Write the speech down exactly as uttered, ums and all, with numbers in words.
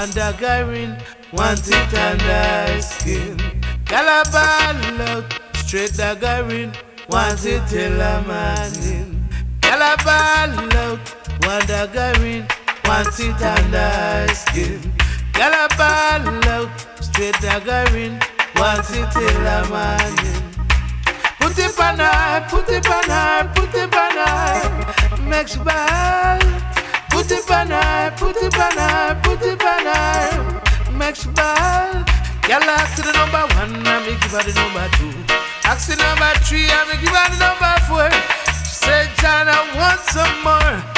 want the garin, want it under skin. Girl a ball out, straight the garin, want it till a morning. Girl a ball out, want the garin, want it under skin. Girl a ball out, straight the garin, want it till a morning. Put it on her, put it on her, put it on her, makes ball. Put it on her, put it on her, put it on her, makes ball. Girl ask the number one, I me give her the number two. Ask the number three, I me give her the number four. She said, John, I want some more.